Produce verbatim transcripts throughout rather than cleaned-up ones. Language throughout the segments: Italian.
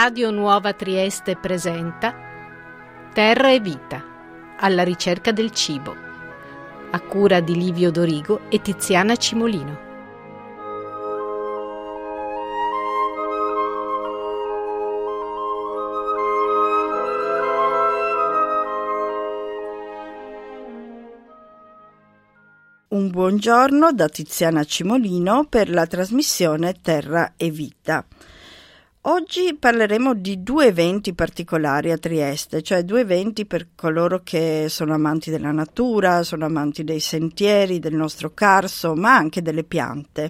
Radio Nuova Trieste presenta Terra e Vita, alla ricerca del cibo, a cura di Livio Dorigo e Tiziana Cimolino. Un buongiorno da Tiziana Cimolino per la trasmissione Terra e Vita. Oggi parleremo di due eventi particolari a Trieste, cioè due eventi per coloro che sono amanti della natura, sono amanti dei sentieri, del nostro Carso, ma anche delle piante.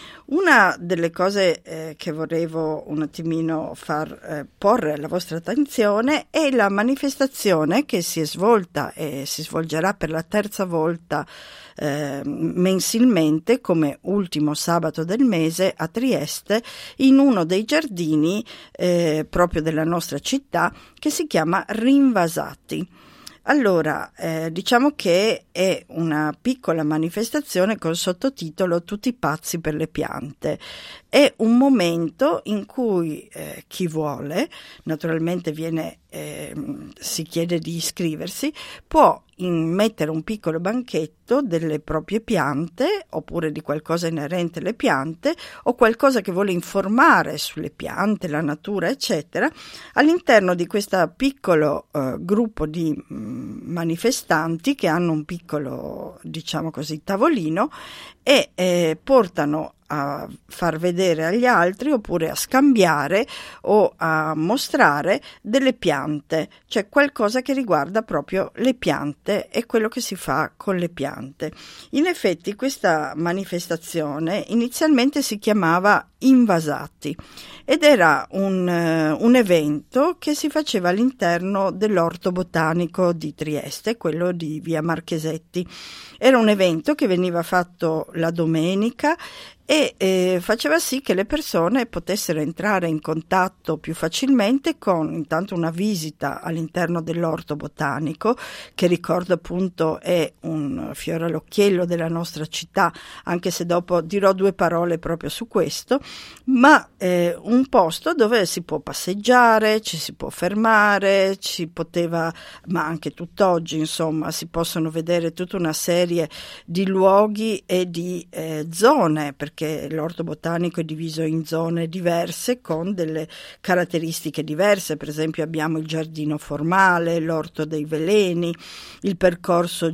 Una delle cose eh, che volevo un attimino far eh, porre alla vostra attenzione è la manifestazione che si è svolta e si svolgerà per la terza volta eh, mensilmente come ultimo sabato del mese a Trieste in uno dei giardini eh, proprio della nostra città che si chiama Rinvasati. Allora, eh, diciamo che è una piccola manifestazione col sottotitolo Tutti pazzi per le piante. È un momento in cui eh, chi vuole, naturalmente viene, eh, si chiede di iscriversi, può mettere un piccolo banchetto delle proprie piante oppure di qualcosa inerente alle piante o qualcosa che vuole informare sulle piante, la natura, eccetera, all'interno di questo piccolo eh, gruppo di mh, manifestanti che hanno un piccolo, diciamo così, tavolino e eh, portano a far vedere agli altri oppure a scambiare o a mostrare delle piante, cioè qualcosa che riguarda proprio le piante e quello che si fa con le piante. In effetti questa manifestazione inizialmente si chiamava Invasati ed era un, un evento che si faceva all'interno dell'Orto Botanico di Trieste, quello di via Marchesetti. Era un evento che veniva fatto la domenica e eh, faceva sì che le persone potessero entrare in contatto più facilmente con intanto una visita all'interno dell'orto botanico, che ricordo appunto è un fiore all'occhiello della nostra città, anche se dopo dirò due parole proprio su questo, ma eh, un posto dove si può passeggiare, ci si può fermare, ci poteva, ma anche tutt'oggi insomma si possono vedere tutta una serie di luoghi e di eh, zone, perché che l'orto botanico è diviso in zone diverse con delle caratteristiche diverse. Per esempio abbiamo il giardino formale, l'orto dei veleni, il percorso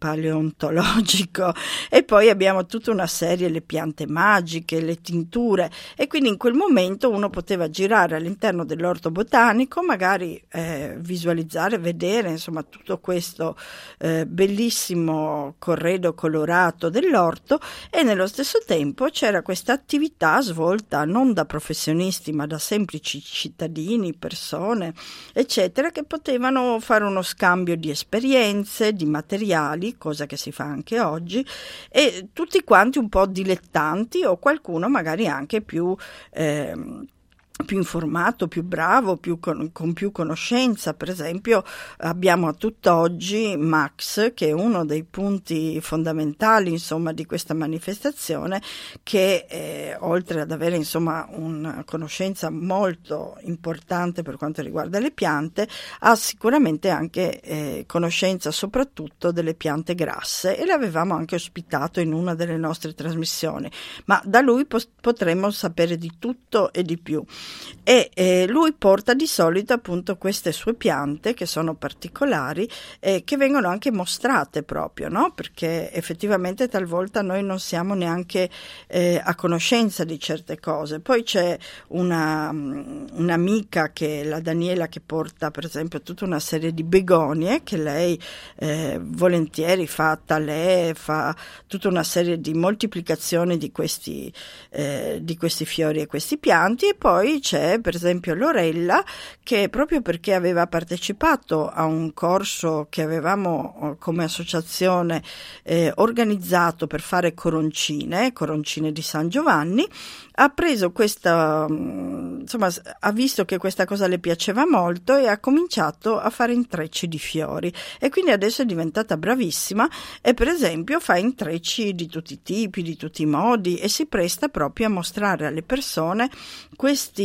geopaleontologico e poi abbiamo tutta una serie, le piante magiche, le tinture, e quindi in quel momento uno poteva girare all'interno dell'orto botanico, magari eh, visualizzare, vedere insomma tutto questo eh, bellissimo corredo colorato dell'orto, e nello stesso tempo c'era questa attività svolta non da professionisti ma da semplici cittadini, persone, eccetera, che potevano fare uno scambio di esperienze, di materiali, cosa che si fa anche oggi, e tutti quanti un po' dilettanti o qualcuno magari anche più eh, più informato, più bravo, più con, con più conoscenza. Per esempio abbiamo a tutt'oggi Max, che è uno dei punti fondamentali insomma di questa manifestazione, che eh, oltre ad avere insomma una conoscenza molto importante per quanto riguarda le piante, ha sicuramente anche eh, conoscenza soprattutto delle piante grasse, e l'avevamo anche ospitato in una delle nostre trasmissioni, ma da lui pos- potremmo sapere di tutto e di più. E eh, lui porta di solito appunto queste sue piante che sono particolari, eh, che vengono anche mostrate proprio, no? Perché effettivamente talvolta noi non siamo neanche eh, a conoscenza di certe cose. Poi c'è una, un'amica, che è la Daniela, che porta per esempio tutta una serie di begonie che lei eh, volentieri fa a talè, fa tutta una serie di moltiplicazioni di questi, eh, di questi fiori e questi pianti. E poi c'è per esempio Lorella, che proprio perché aveva partecipato a un corso che avevamo come associazione eh, organizzato per fare coroncine, coroncine di San Giovanni, ha preso questa, insomma, ha visto che questa cosa le piaceva molto e ha cominciato a fare intrecci di fiori, e quindi adesso è diventata bravissima e per esempio fa intrecci di tutti i tipi, di tutti i modi, e si presta proprio a mostrare alle persone questi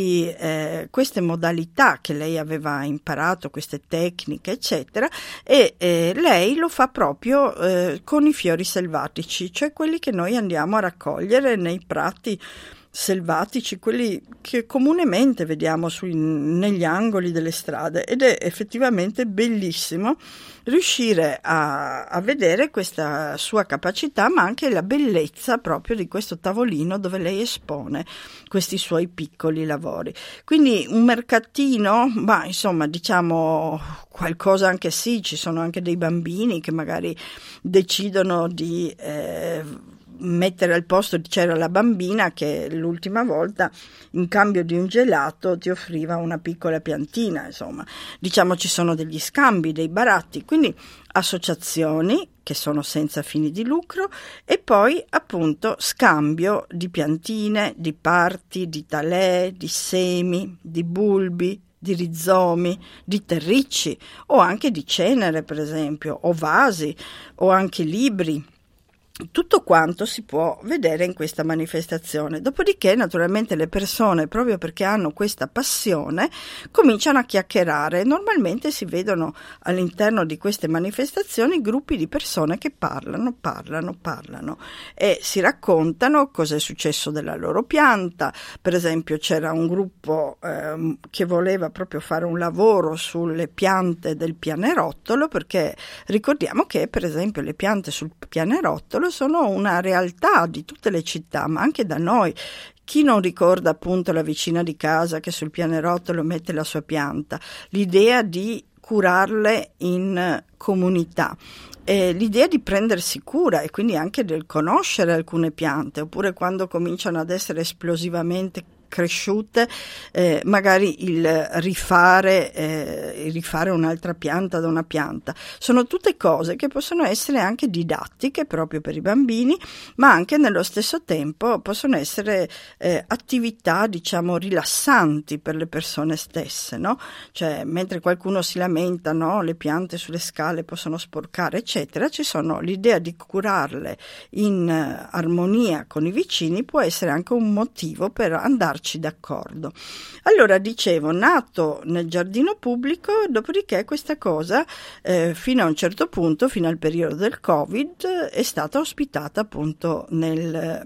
questi, eh, queste modalità che lei aveva imparato, queste tecniche eccetera, e eh, lei lo fa proprio eh, con i fiori selvatici, cioè quelli che noi andiamo a raccogliere nei prati selvatici, quelli che comunemente vediamo sui, negli angoli delle strade, ed è effettivamente bellissimo riuscire a, a vedere questa sua capacità, ma anche la bellezza proprio di questo tavolino dove lei espone questi suoi piccoli lavori. Quindi un mercatino, ma insomma diciamo qualcosa anche sì, ci sono anche dei bambini che magari decidono di eh, mettere al posto, c'era la bambina che l'ultima volta in cambio di un gelato ti offriva una piccola piantina, insomma diciamo ci sono degli scambi, dei baratti, quindi associazioni che sono senza fini di lucro e poi appunto scambio di piantine, di parti, di talè, di semi, di bulbi, di rizomi, di terricci o anche di cenere per esempio, o vasi o anche libri. Tutto quanto si può vedere in questa manifestazione. Dopodiché, naturalmente, le persone, proprio perché hanno questa passione, cominciano a chiacchierare. Normalmente si vedono all'interno di queste manifestazioni gruppi di persone che parlano, parlano, parlano e si raccontano cosa è successo della loro pianta. Per esempio, c'era un gruppo eh, che voleva proprio fare un lavoro sulle piante del pianerottolo, perché ricordiamo che, per esempio, le piante sul pianerottolo sono una realtà di tutte le città, ma anche da noi. Chi non ricorda appunto la vicina di casa che sul pianerottolo mette la sua pianta? L'idea di curarle in comunità. Eh, l'idea di prendersi cura e quindi anche del conoscere alcune piante, oppure quando cominciano ad essere esplosivamente cresciute, eh, magari il rifare, eh, rifare un'altra pianta da una pianta. Sono tutte cose che possono essere anche didattiche proprio per i bambini, ma anche nello stesso tempo possono essere eh, attività, diciamo, rilassanti per le persone stesse, no? Cioè, mentre qualcuno si lamenta, no? Le piante sulle scale possono sporcare, eccetera, ci sono l'idea di curarle in uh, armonia con i vicini, può essere anche un motivo per andarci d'accordo. Allora, dicevo, nato nel giardino pubblico, dopodiché questa cosa eh, fino a un certo punto, fino al periodo del Covid, è stata ospitata appunto nel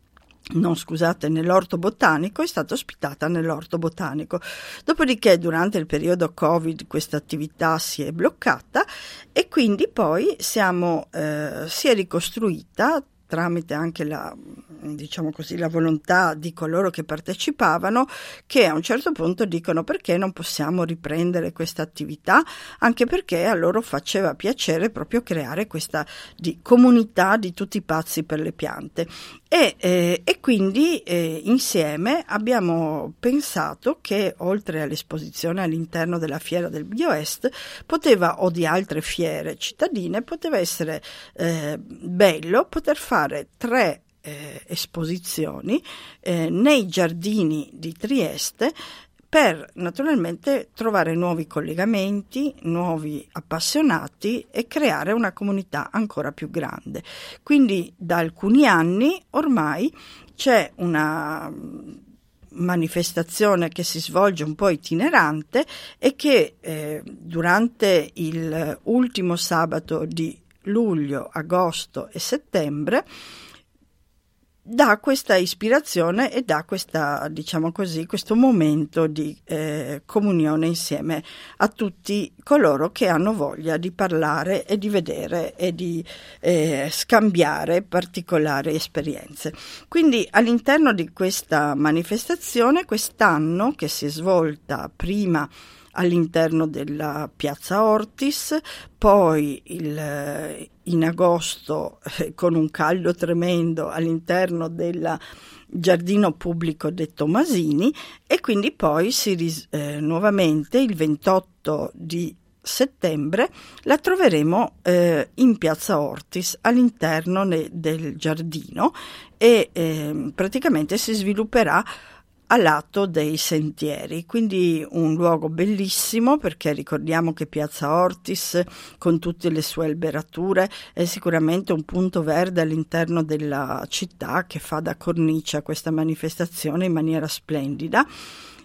No, scusate, nell'orto botanico, è stata ospitata nell'orto botanico. Dopodiché, durante il periodo Covid, questa attività si è bloccata e quindi poi siamo, eh, si è ricostruita tramite anche la, diciamo così, la volontà di coloro che partecipavano, che a un certo punto dicono: perché non possiamo riprendere questa attività, anche perché a loro faceva piacere proprio creare questa di comunità di tutti pazzi per le piante. E, eh, e quindi eh, insieme abbiamo pensato che oltre all'esposizione all'interno della Fiera del Bioest poteva, o di altre fiere cittadine, poteva essere eh, bello poter fare tre eh, esposizioni eh, nei giardini di Trieste, per naturalmente trovare nuovi collegamenti, nuovi appassionati e creare una comunità ancora più grande. Quindi da alcuni anni ormai c'è una manifestazione che si svolge un po' itinerante e che eh, durante il ultimo sabato di luglio, agosto e settembre dà questa ispirazione e dà questa, diciamo così, questo momento di eh, comunione insieme a tutti coloro che hanno voglia di parlare e di vedere e di eh, scambiare particolari esperienze. Quindi all'interno di questa manifestazione quest'anno, che si è svolta prima all'interno della Piazza Ortis, poi il, in agosto eh, con un caldo tremendo all'interno del giardino pubblico De Tomasini, e quindi poi si ris- eh, nuovamente il ventotto di settembre la troveremo eh, in Piazza Ortis all'interno ne- del giardino e eh, praticamente si svilupperà a lato dei sentieri, quindi un luogo bellissimo, perché ricordiamo che Piazza Ortis con tutte le sue alberature è sicuramente un punto verde all'interno della città che fa da cornice a questa manifestazione in maniera splendida.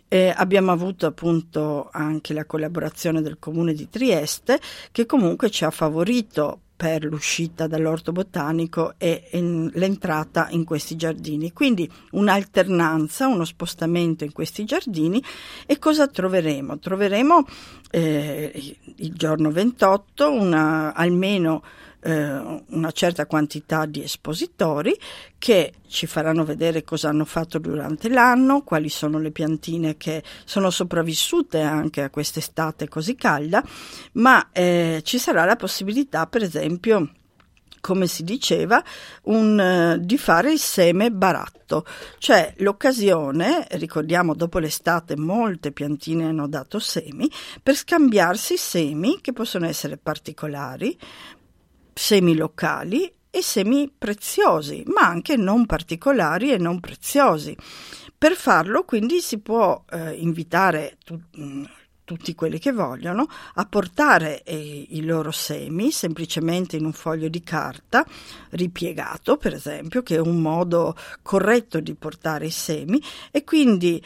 Eh, abbiamo avuto appunto anche la collaborazione del Comune di Trieste, che comunque ci ha favorito per l'uscita dall'orto botanico e in, l'entrata in questi giardini. Quindi un'alternanza, uno spostamento in questi giardini. E cosa troveremo? Troveremo eh, il giorno ventotto una, almeno eh, una certa quantità di espositori che ci faranno vedere cosa hanno fatto durante l'anno, quali sono le piantine che sono sopravvissute anche a quest'estate così calda, ma eh, ci sarà la possibilità, per esempio, come si diceva, un, uh, di fare il seme baratto, cioè l'occasione, ricordiamo dopo l'estate molte piantine hanno dato semi, per scambiarsi semi che possono essere particolari, semi locali e semi preziosi, ma anche non particolari e non preziosi. Per farlo quindi si può eh, invitare tu, mh, tutti quelli che vogliono a portare eh, i loro semi semplicemente in un foglio di carta ripiegato, per esempio, che è un modo corretto di portare i semi, e quindi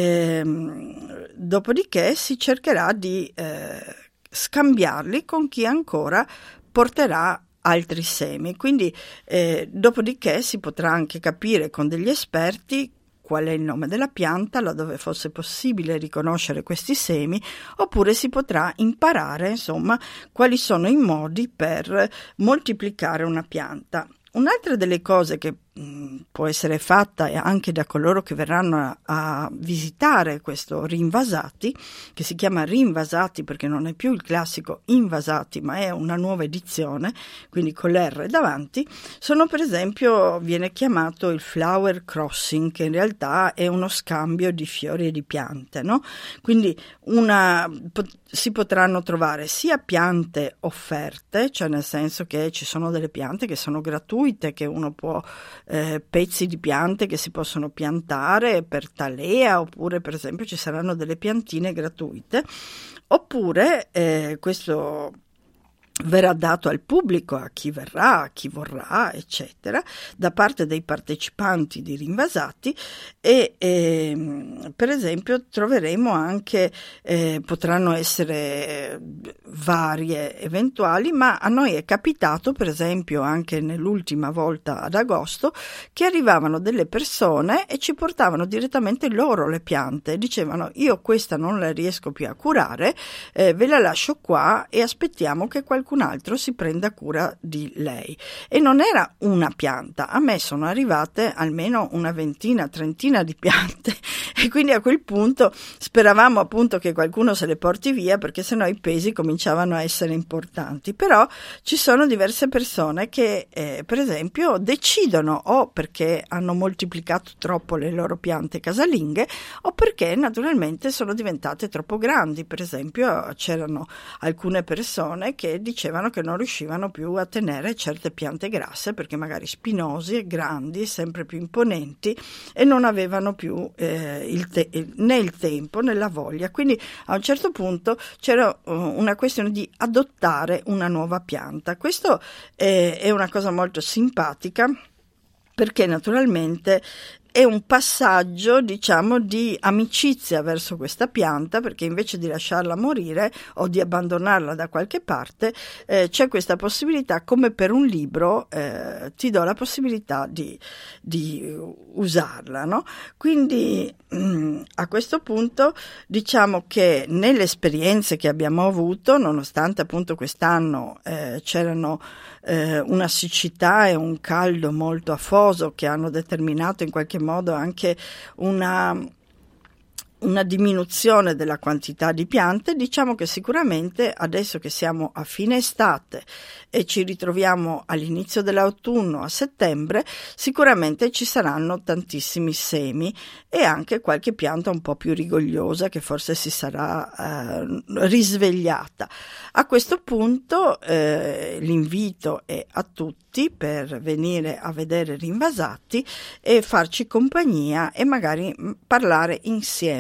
ehm, dopodiché si cercherà di eh, scambiarli con chi ancora porterà altri semi. Quindi eh, dopodiché si potrà anche capire con degli esperti qual è il nome della pianta, laddove fosse possibile riconoscere questi semi, oppure si potrà imparare, insomma, quali sono i modi per moltiplicare una pianta. Un'altra delle cose che mh, può essere fatta anche da coloro che verranno a, a visitare questo Rinvasati, che si chiama Rinvasati perché non è più il classico Invasati, ma è una nuova edizione, quindi con l'R davanti, sono per esempio, viene chiamato il flower crossing, che in realtà è uno scambio di fiori e di piante, no? Quindi una, pot- si potranno trovare sia piante offerte, cioè nel senso che ci sono delle piante che sono gratuite, che uno può, eh, pezzi di piante che si possono piantare per talea, oppure per esempio ci saranno delle piantine gratuite, oppure eh, questo verrà dato al pubblico, a chi verrà, a chi vorrà, eccetera, da parte dei partecipanti di Rinvasati. E eh, per esempio troveremo anche, eh, potranno essere varie eventuali, ma a noi è capitato, per esempio anche nell'ultima volta ad agosto, che arrivavano delle persone e ci portavano direttamente loro le piante, dicevano: io questa non la riesco più a curare, eh, ve la lascio qua e aspettiamo che qualcuno qualcun altro si prenda cura di lei. E non era una pianta, a me sono arrivate almeno una ventina, trentina di piante, e quindi a quel punto speravamo appunto che qualcuno se le porti via, perché sennò i pesi cominciavano a essere importanti. Però ci sono diverse persone che eh, per esempio decidono, o perché hanno moltiplicato troppo le loro piante casalinghe, o perché naturalmente sono diventate troppo grandi. Per esempio c'erano alcune persone che dicevano che non riuscivano più a tenere certe piante grasse, perché magari spinose, grandi, sempre più imponenti, e non avevano più eh, il te- né il tempo né la voglia. Quindi a un certo punto c'era uh, una questione di adottare una nuova pianta. Questo è, è una cosa molto simpatica, perché naturalmente è un passaggio, diciamo, di amicizia verso questa pianta, perché invece di lasciarla morire o di abbandonarla da qualche parte, eh, c'è questa possibilità, come per un libro, eh, ti do la possibilità di, di usarla, no? Quindi mh, a questo punto diciamo che nelle esperienze che abbiamo avuto, nonostante appunto quest'anno eh, c'erano eh, una siccità e un caldo molto afoso che hanno determinato in qualche modo anche una, una diminuzione della quantità di piante, diciamo che sicuramente adesso che siamo a fine estate e ci ritroviamo all'inizio dell'autunno, a settembre, sicuramente ci saranno tantissimi semi e anche qualche pianta un po' più rigogliosa che forse si sarà eh, risvegliata. A questo punto eh, l'invito è a tutti per venire a vedere Rinvasati e farci compagnia e magari parlare insieme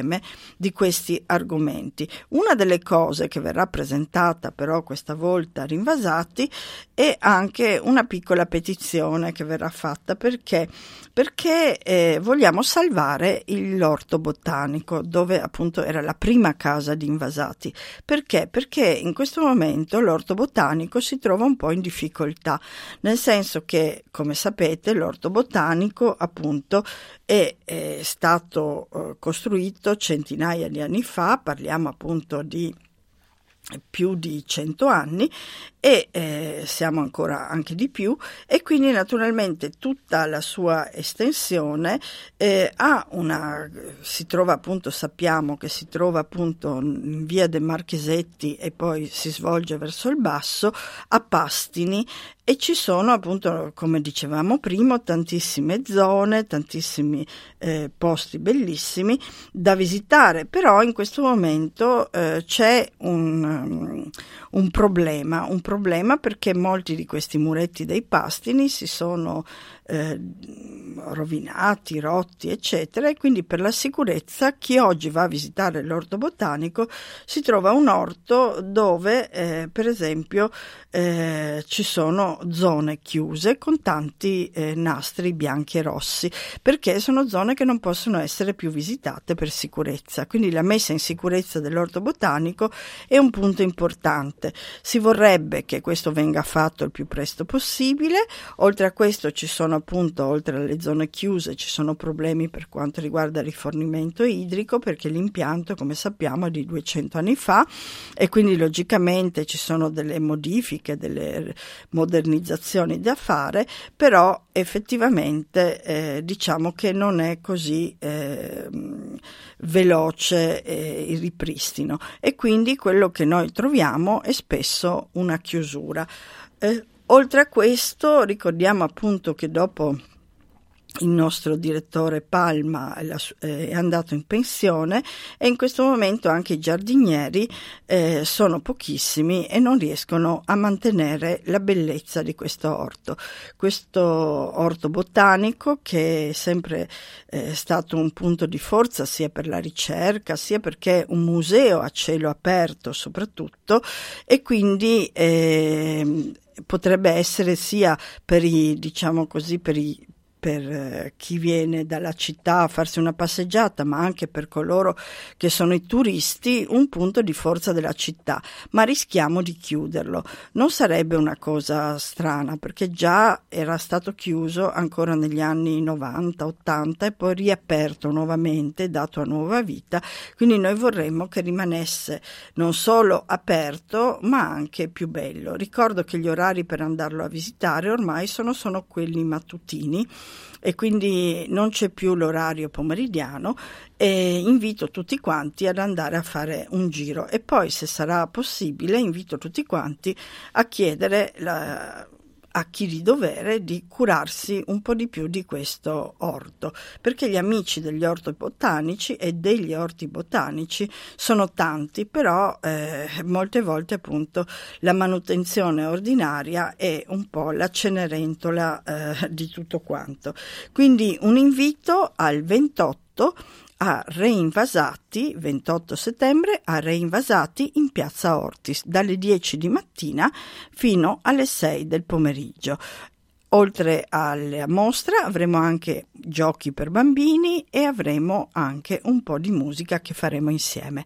insieme di questi argomenti. Una delle cose che verrà presentata però questa volta a Rinvasati è anche una piccola petizione che verrà fatta perché, perché eh, vogliamo salvare l'orto botanico, dove appunto era la prima casa di Invasati. Perché? Perché in questo momento l'orto botanico si trova un po' in difficoltà, nel senso che, come sapete, l'orto botanico appunto è, è stato eh, costruito centinaia di anni fa, parliamo appunto di più di cento anni e eh, siamo ancora anche di più, e quindi naturalmente tutta la sua estensione eh, ha una si trova appunto sappiamo che si trova appunto in via De Marchesetti e poi si svolge verso il basso a Pastini, e ci sono appunto, come dicevamo prima, tantissime zone, tantissimi eh, posti bellissimi da visitare, però in questo momento eh, c'è un, um, un problema, un problema perché molti di questi muretti dei Pastini si sono eh, rovinati, rotti, eccetera, e quindi per la sicurezza chi oggi va a visitare l'orto botanico si trova un orto dove eh, per esempio eh, ci sono zone chiuse con tanti eh, nastri bianchi e rossi, perché sono zone che non possono essere più visitate per sicurezza. Quindi la messa in sicurezza dell'orto botanico è un punto importante. Si vorrebbe che questo venga fatto il più presto possibile. Oltre a questo ci sono appunto, oltre alle zone chiuse, ci sono problemi per quanto riguarda il rifornimento idrico, perché l'impianto, come sappiamo, è di duecento anni fa e quindi logicamente ci sono delle modifiche, delle modernizzazioni da fare, però effettivamente eh, diciamo che non è così eh, veloce eh, il ripristino, e quindi quello che noi troviamo è spesso una chiusura. Eh, oltre a questo ricordiamo appunto che dopo il nostro direttore Palma è andato in pensione e in questo momento anche i giardinieri eh, sono pochissimi e non riescono a mantenere la bellezza di questo orto. Questo orto botanico, che è sempre eh, stato un punto di forza sia per la ricerca sia perché è un museo a cielo aperto soprattutto, e quindi eh, potrebbe essere sia per i, diciamo così, per i per chi viene dalla città a farsi una passeggiata, ma anche per coloro che sono i turisti, un punto di forza della città, ma rischiamo di chiuderlo. Non sarebbe una cosa strana, perché già era stato chiuso ancora negli anni novanta ottanta e poi riaperto nuovamente, dato a nuova vita, quindi noi vorremmo che rimanesse non solo aperto ma anche più bello. Ricordo che gli orari per andarlo a visitare ormai sono, sono quelli mattutini, e quindi non c'è più l'orario pomeridiano, e invito tutti quanti ad andare a fare un giro, e poi, se sarà possibile, invito tutti quanti a chiedere la, a chi di dovere di curarsi un po' di più di questo orto, perché gli amici degli orti botanici e degli orti botanici sono tanti, però eh, molte volte appunto la manutenzione ordinaria è un po' la cenerentola eh, di tutto quanto. Quindi un invito al ventotto a Reinvasati, ventotto settembre, a Reinvasati in piazza Ortis, dalle dieci di mattina fino alle sei del pomeriggio. Oltre alla mostra avremo anche giochi per bambini e avremo anche un po' di musica che faremo insieme.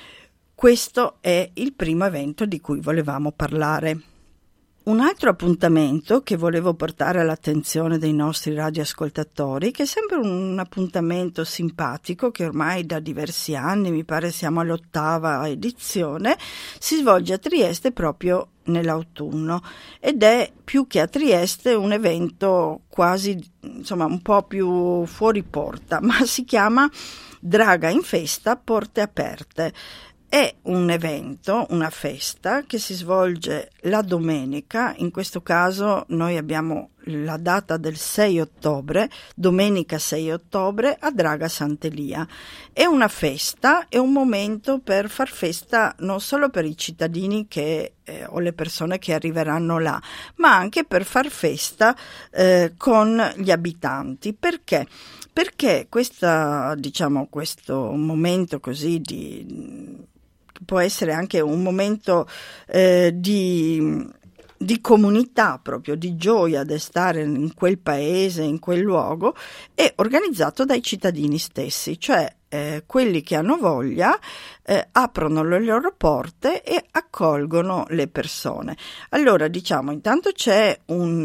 Questo è il primo evento di cui volevamo parlare. Un altro appuntamento che volevo portare all'attenzione dei nostri radioascoltatori, che è sempre un appuntamento simpatico, che ormai da diversi anni, mi pare siamo all'ottava edizione, si svolge a Trieste proprio nell'autunno, ed è, più che a Trieste, un evento quasi, insomma, un po' più fuori porta, ma si chiama Draga in Festa, Porte Aperte. È un evento, una festa che si svolge la domenica. In questo caso noi abbiamo la data del sei ottobre, domenica sei ottobre, a Draga Sant'Elia. È una festa, è un momento per far festa non solo per i cittadini che, eh, o le persone che arriveranno là, ma anche per far festa eh, con gli abitanti. Perché? Perché questa, diciamo, questo momento così di può essere anche un momento eh, di, di comunità, proprio di gioia di stare in quel paese, in quel luogo, è organizzato dai cittadini stessi, cioè eh, quelli che hanno voglia eh, aprono le loro porte e accolgono le persone. Allora, diciamo, intanto c'è un,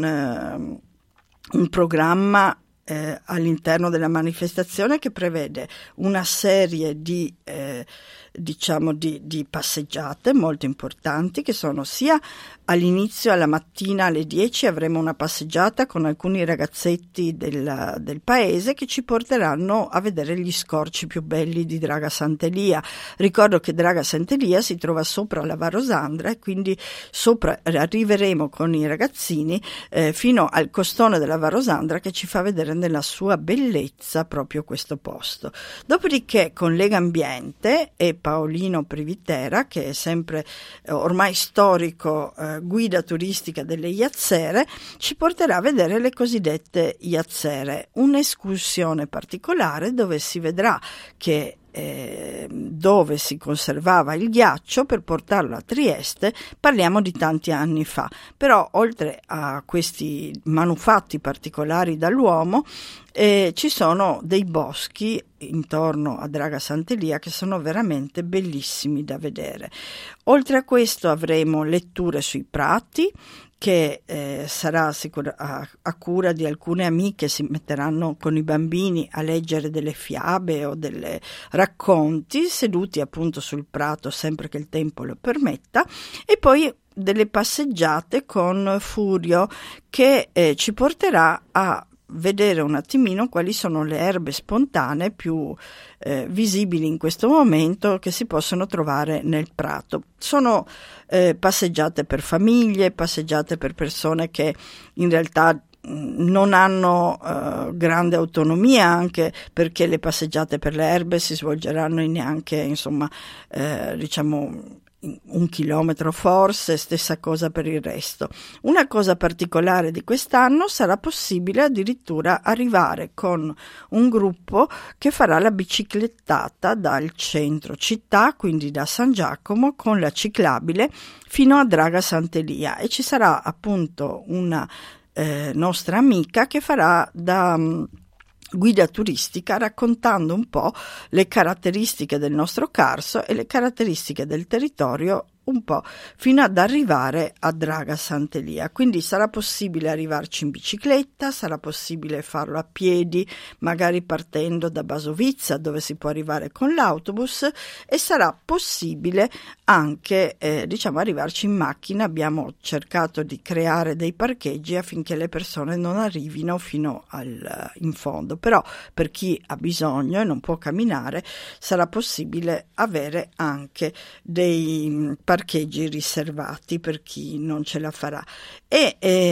uh, un programma Eh, all'interno della manifestazione che prevede una serie di eh, diciamo di, di passeggiate molto importanti, che sono sia all'inizio, alla mattina alle dieci avremo una passeggiata con alcuni ragazzetti del, del paese che ci porteranno a vedere gli scorci più belli di Draga Sant'Elia. Ricordo che Draga Sant'Elia si trova sopra la Varosandra e quindi sopra arriveremo con i ragazzini eh, fino al costone della Varosandra, che ci fa vedere nella sua bellezza proprio questo posto. Dopodiché con Legambiente e Paolino Privitera, che è sempre eh, ormai storico eh, guida turistica delle Iazzere, ci porterà a vedere le cosiddette Iazzere, un'escursione particolare dove si vedrà che Eh, dove si conservava il ghiaccio per portarlo a Trieste. Parliamo di tanti anni fa, però oltre a questi manufatti particolari dall'uomo eh, ci sono dei boschi intorno a Draga Sant'Elia che sono veramente bellissimi da vedere. Oltre a questo avremo letture sui prati, che eh, sarà sicur- a, a cura di alcune amiche, si metteranno con i bambini a leggere delle fiabe o delle racconti seduti appunto sul prato sempre che il tempo lo permetta, e poi delle passeggiate con Furio che eh, ci porterà a vedere un attimino quali sono le erbe spontanee più eh, visibili in questo momento che si possono trovare nel prato. Sono eh, passeggiate per famiglie, passeggiate per persone che in realtà non hanno uh, grande autonomia, anche perché le passeggiate per le erbe si svolgeranno in neanche, insomma, eh, diciamo un chilometro forse, stessa cosa per il resto. Una cosa particolare di quest'anno: sarà possibile addirittura arrivare con un gruppo che farà la biciclettata dal centro città, quindi da San Giacomo, con la ciclabile fino a Draga Sant'Elia, e ci sarà appunto una eh, nostra amica che farà da um, guida turistica, raccontando un po' le caratteristiche del nostro Carso e le caratteristiche del territorio, un po' fino ad arrivare a Draga Sant'Elia. Quindi sarà possibile arrivarci in bicicletta, sarà possibile farlo a piedi, magari partendo da Basovizza, dove si può arrivare con l'autobus, e sarà possibile anche eh, diciamo arrivarci in macchina. Abbiamo cercato di creare dei parcheggi affinché le persone non arrivino fino al, in fondo, però per chi ha bisogno e non può camminare sarà possibile avere anche dei parcheggi parcheggi riservati per chi non ce la farà. E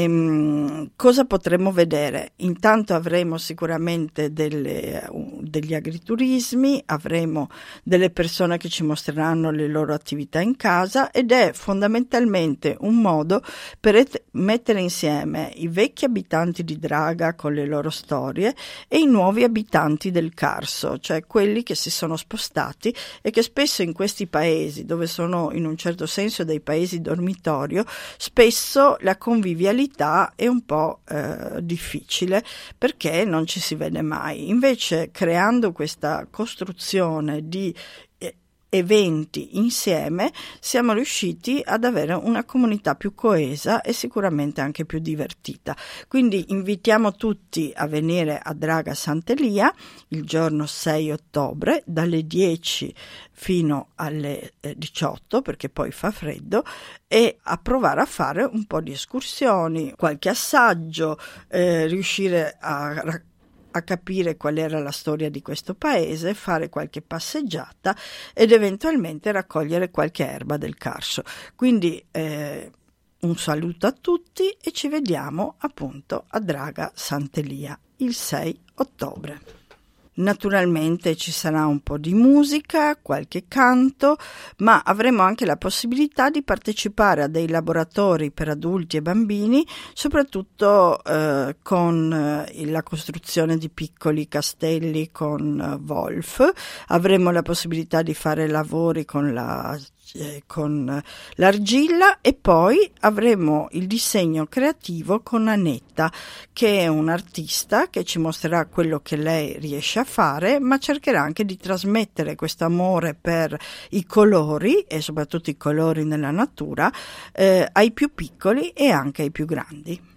ehm, cosa potremo vedere? Intanto avremo sicuramente delle, uh, degli agriturismi, avremo delle persone che ci mostreranno le loro attività in casa, ed è fondamentalmente un modo per et- mettere insieme i vecchi abitanti di Draga con le loro storie e i nuovi abitanti del Carso, cioè quelli che si sono spostati e che spesso in questi paesi, dove sono in un certo senso dei paesi dormitorio, spesso la convivialità è un po' eh, difficile perché non ci si vede mai. Invece, creando questa costruzione di eh, eventi insieme, siamo riusciti ad avere una comunità più coesa e sicuramente anche più divertita. Quindi invitiamo tutti a venire a Draga Sant'Elia il giorno sei ottobre dalle dieci fino alle diciotto, perché poi fa freddo, e a provare a fare un po' di escursioni, qualche assaggio, eh, riuscire a raccontare a capire qual era la storia di questo paese, fare qualche passeggiata ed eventualmente raccogliere qualche erba del Carso. Quindi eh, Un saluto a tutti e ci vediamo appunto a Draga Sant'Elia il sei ottobre. Naturalmente ci sarà un po' di musica, qualche canto, ma avremo anche la possibilità di partecipare a dei laboratori per adulti e bambini, soprattutto eh, con eh, la costruzione di piccoli castelli con eh, Wolf. Avremo la possibilità di fare lavori con la con l'argilla e poi avremo il disegno creativo con Anetta, che è un'artista che ci mostrerà quello che lei riesce a fare, ma cercherà anche di trasmettere questo amore per i colori e soprattutto i colori nella natura eh, ai più piccoli e anche ai più grandi.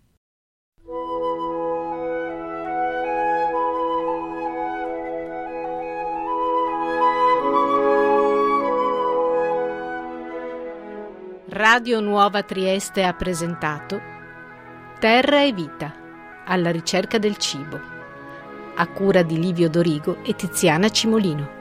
Radio Nuova Trieste ha presentato Terra e Vita, alla ricerca del cibo, a cura di Livio Dorigo e Tiziana Cimolino.